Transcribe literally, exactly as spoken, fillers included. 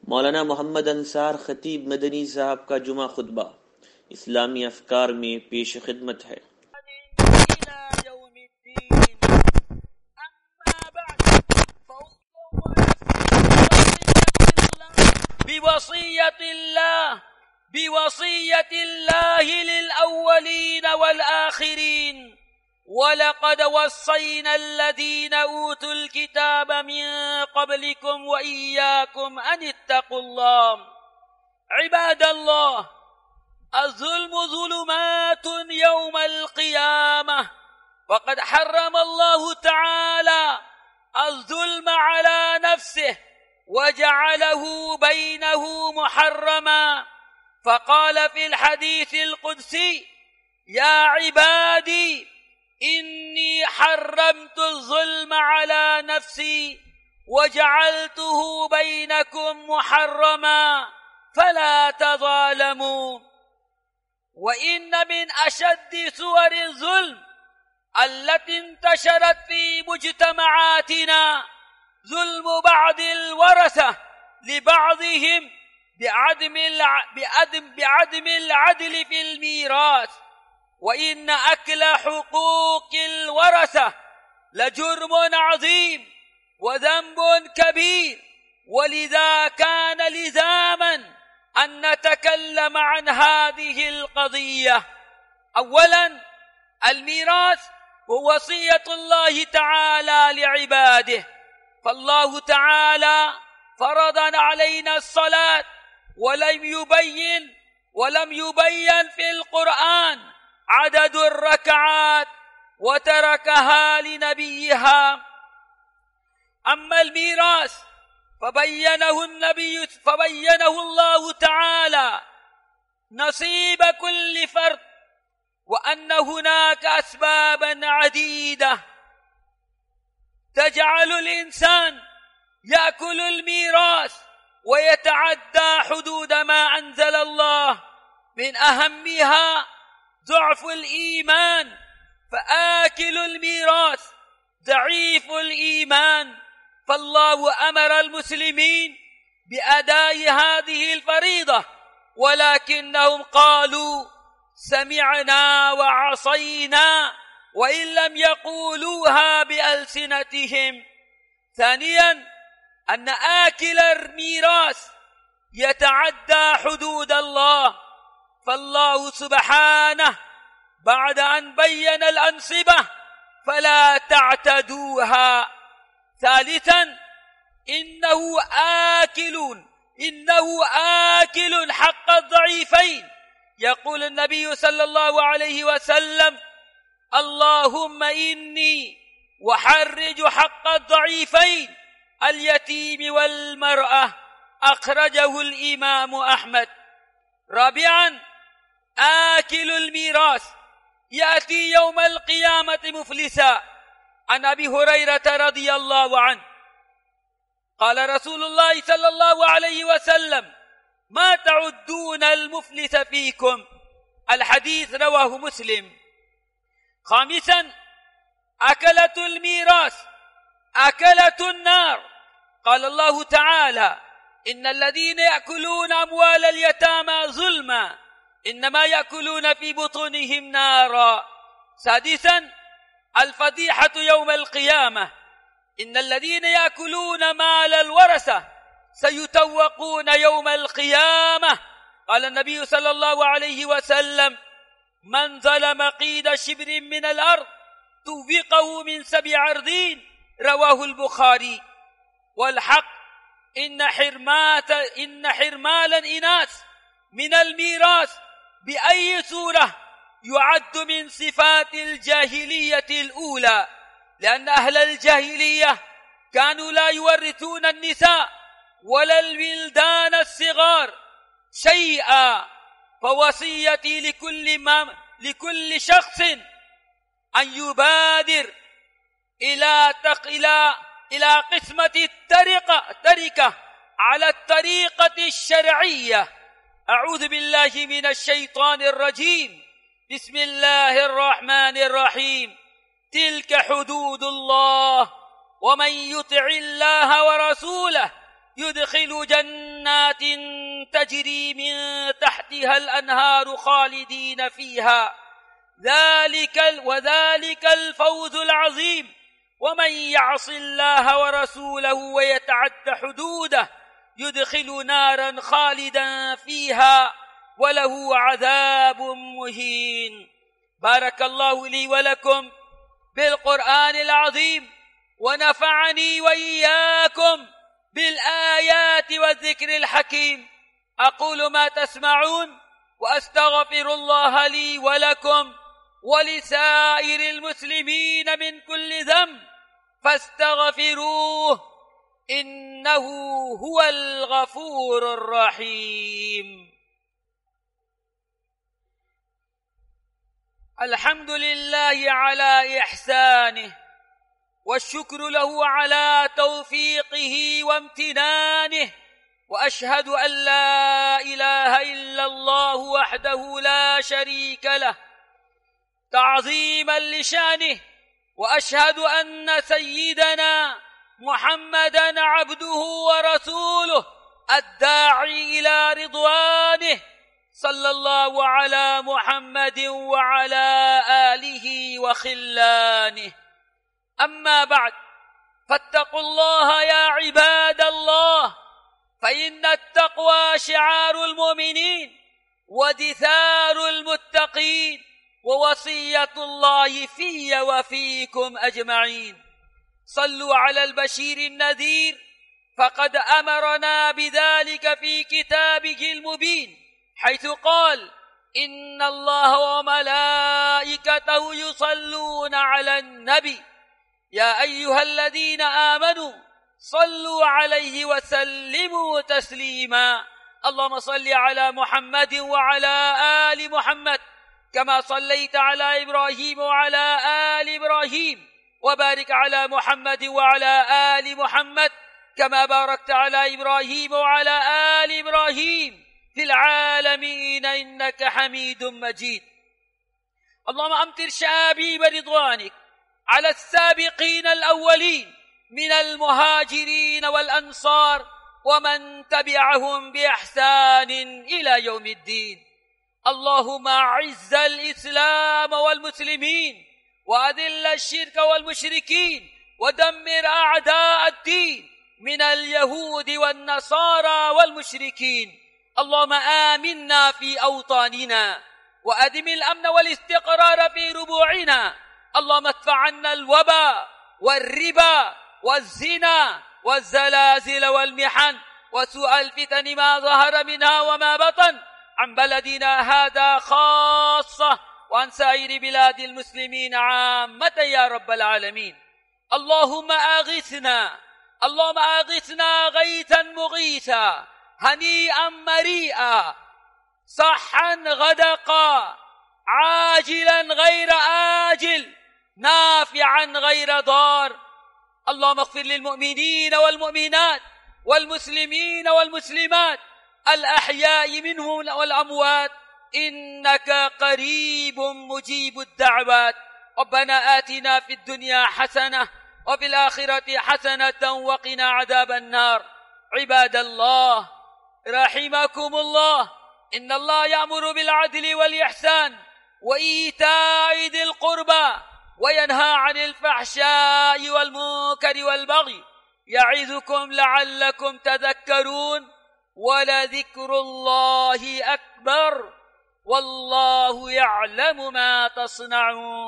मौलाना मोहम्मद अंसार खतीब मदनी साहब का जुमा खुतबा इस्लामी अफकार में पेश खिदमत है। बिवसियतिल्लाह बिवसियतिल्लाहि लिलअव्वलीन वलआखिरीन वलक़द वस्सैना अल्लज़ीना ऊतुल किताब मिन क़ब्लिकुम व इय्याकुम अन इत्तक़ुल्लाह इबादल्लाह अज़्ज़ुल्मु ज़ुलुमातुन यौमल क़ियामह वक़द हर्रमल्लाहु तआला अज़्ज़ुल्म अला नफ्सिहि वजअलहु बैनहु मुहर्रमा फ़क़ाल फ़िल हदीसिल क़ुद्सी या इबादी इन्नी हर्रमतु ज़ुल्म अला नफ्सी वजअलतुहु बैनकुम मुहर्रमा फला तज़ालमू व इन्न मिन अशद्दि सुवरि ज़ुल्म अल्लती इंतशरत फी मुज्तमआतिना ज़ुल्मु बअदिल वरसा लिबअदिहिम बिअदमिल बिअदमिल अदल फिल मीरास وإن أكل حقوق الورثة لجرم عظيم وذنب كبير ولذا كان لزاما أن نتكلم عن هذه القضية. أولا الميراث هو وصية الله تعالى لعباده، فالله تعالى فرض علينا الصلاة ولم يبين ولم يبين في القرآن عدد الركعات وتركها لنبيها. أما الميراث فبينه النبي فبينه الله تعالى نصيب كل فرد، وأن هناك أسبابا عديدة تجعل الإنسان يأكل الميراث ويتعدى حدود ما أنزل الله، من أهمها ضعف الإيمان، فآكل الميراث ضعيف الإيمان، فالله أمر المسلمين بأداء هذه الفريضة ولكنهم قالوا سمعنا وعصينا وإن لم يقولوها بألسنتهم. ثانيا أن آكل الميراث يتعدى حدود الله، فالله سبحانه بعد أن بين الأنصبة فلا تعتدوها. ثالثا إنه آكل إنه آكل حق الضعيفين، يقول النبي صلى الله عليه وسلم اللهم إني وحرج حق الضعيفين اليتيم والمرأة، أخرجه الإمام أحمد. رابعا آكل الميراث يأتي يوم القيامة مفلسا. عن أبي هريرة رضي الله عنه قال رسول الله صلى الله عليه وسلم ما تعدون المفلس فيكم؟ الحديث رواه مسلم. خامسا أكلة الميراث أكلة النار. قال الله تعالى إن الذين يأكلون أموال اليتامى ظلما إنما يأكلون في بطونهم نارا. سادسا الفضيحة يوم القيامة. إن الذين يأكلون مال الورثة سيتوقون يوم القيامة. قال النبي صلى الله عليه وسلم من ظلم قيد شبر من الأرض توفقه من سبع أرضين، رواه البخاري. والحق إن حرمات إن حرمال الإناث من الميراث بأي صورة يعد من صفات الجاهلية الأولى، لأن أهل الجاهلية كانوا لا يورثون النساء ولا الولدان الصغار شيئا. فوصيتي لكل ما لكل شخص أن يبادر إلى تق إلى إلى قسمة التركة تركة على الطريقة الشرعية. أعوذ بالله من الشيطان الرجيم. بسم الله الرحمن الرحيم. تلك حدود الله ومن يطع الله ورسوله يدخل جنات تجري من تحتها الأنهار خالدين فيها ذلك وذلك الفوز العظيم. ومن يعص الله ورسوله ويتعد حدوده يدخل نارا خالدا فيها وله عذاب مهين. بارك الله لي ولكم بالقرآن العظيم ونفعني وإياكم بالآيات والذكر الحكيم. أقول ما تسمعون وأستغفر الله لي ولكم ولسائر المسلمين من كل ذنب فاستغفروه إنه هو الغفور الرحيم. الحمد لله على إحسانه والشكر له على توفيقه وامتنانه، وأشهد أن لا إله إلا الله وحده لا شريك له تعظيما لشانه، وأشهد أن سيدنا محمدا عبده ورسوله الداعي إلى رضوانه، صلى الله على محمد وعلى آله وخلانه. أما بعد، فاتقوا الله يا عباد الله، فإن التقوى شعار المؤمنين ودثار المتقين ووصية الله في وفيكم أجمعين. صلوا على البشير النذير، فقد أمرنا بذلك في كتابه المبين، حيث قال: إن الله وملائكته يصلون على النبي يا أيها الذين آمنوا صلوا عليه وسلموا تسليما. اللهم صل على محمد وعلى آل محمد كما صليت على إبراهيم وعلى آل إبراهيم، وبارك على محمد وعلى آل محمد كما باركت على إبراهيم وعلى آل إبراهيم في العالمين إنك حميد مجيد. اللهم أمطر شآبيب رضوانك على السابقين الأولين من المهاجرين والأنصار ومن تبعهم بإحسان إلى يوم الدين. اللهم أعز الإسلام والمسلمين وأذل الشرك والمشركين ودمر أعداء الدين من اليهود والنصارى والمشركين. اللهم آمنا في أوطاننا وأدم الأمن والاستقرار في ربوعنا. اللهم ادفع عنا الوباء والربا والزنا والزلازل والمحن وسوء الفتن ما ظهر منها وما بطن عن بلدنا هذا خاصة وعن سائر بلاد المسلمين عامة يا رب العالمين. اللهم أغثنا اللهم أغثنا غيثا مغيثا هنيئا مريئا صحا غدقا عاجلا غير آجل نافعا غير ضار. اللهم اغفر للمؤمنين والمؤمنات والمسلمين والمسلمات الأحياء منهم والأموات إنك قريب مجيب الدعوات. ربنا آتنا في الدنيا حسنة وفي الآخرة حسنة وقنا عذاب النار. عباد الله رحمكم الله، إن الله يأمر بالعدل والإحسان وإيتاء ذي القربى وينهى عن الفحشاء والمنكر والبغي يعظكم لعلكم تذكرون. ولذكر الله أكبر والله يعلم ما تصنعون.